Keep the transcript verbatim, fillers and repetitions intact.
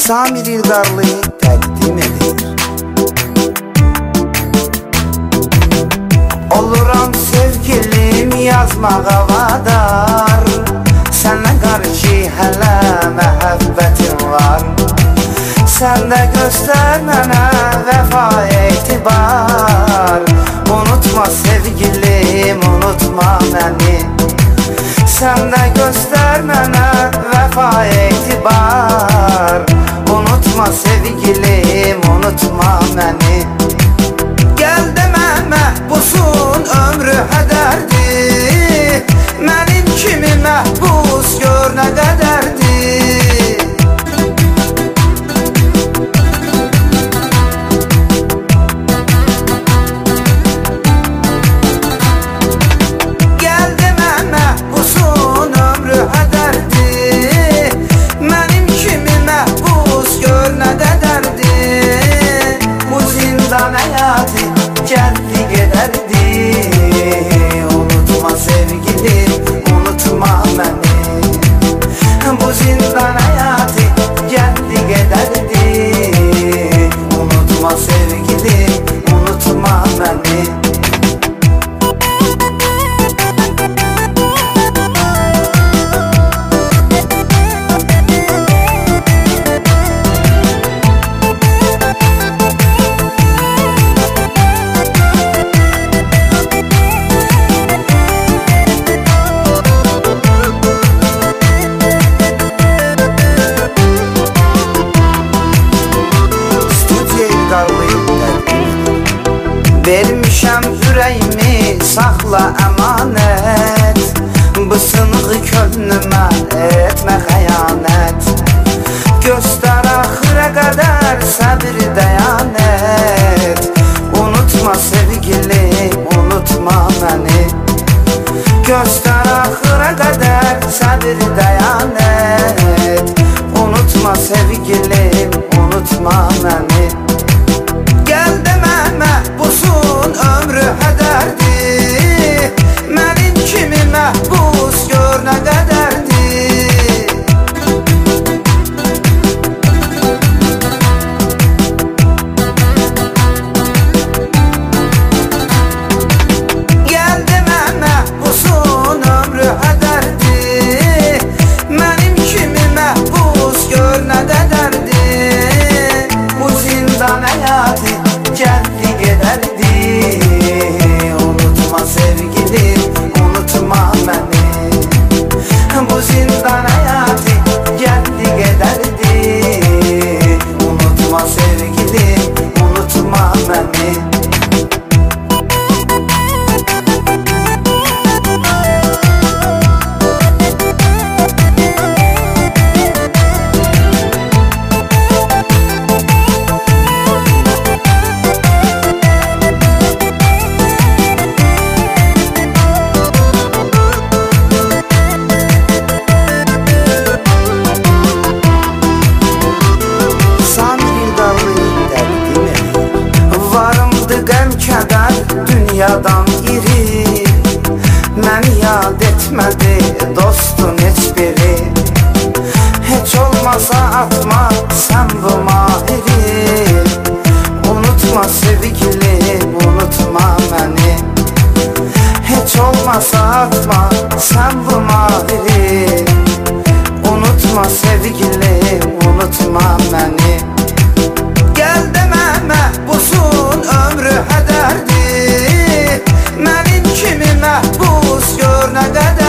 Samir İlqarlı təqdim edir. Oluram sevgilim yazmağa vadar, sənə qarşı hələ məhəbbətim var. Sən də göstər mənə vəfa etibar, unutma sevgilim, unutma məni. Sən də göstər mənə vəfa etibar, unutma sevgilim, unutma məni. Gəl demə məhbusun ömrü hədərdir, mənim kimi məhbus gör nə qədərdir. Gəldi gedərdi, unutma sevgilim, unutma məni. Bu zindan həyatı gəldi gedərdi, unutma sevgilim, unutma məni. Vermişəm ürəyimi, saxla əmanət, bu sınığı könlümə etmə xəyanət. Göstər axıra qədər səbir dəyanət, unutma sevgilim, unutma məni. Göstər axıra qədər səbir dəyanət, unutma sevgilim, unutma məni. Gəl demə məhbusun ömrü hədərdir, mənim kimi məhbus gör nə qədərdir. Gəl demə məhbusun ömrü hədərdir, mənim kimi məhbus gör nə qədərdir. Bu zindan həyatı gəldi gedərdi, unutma sevgilim, unutma məni. Bu zindan həyatı gəldi gedərdi, unutma sevgilim, unutma məni. Dünyadan iri məni yad etmədi dostun heç biri. Heç olmasa atma sən bu mahiri, unutma sevgilim, unutma məni. Heç olmasa atma sən bu mahiri, unutma sevgilim, unutma məni. Gəl demə məhbusun ömrü hədərdir, mənim kimi məhbus gör nə qədər.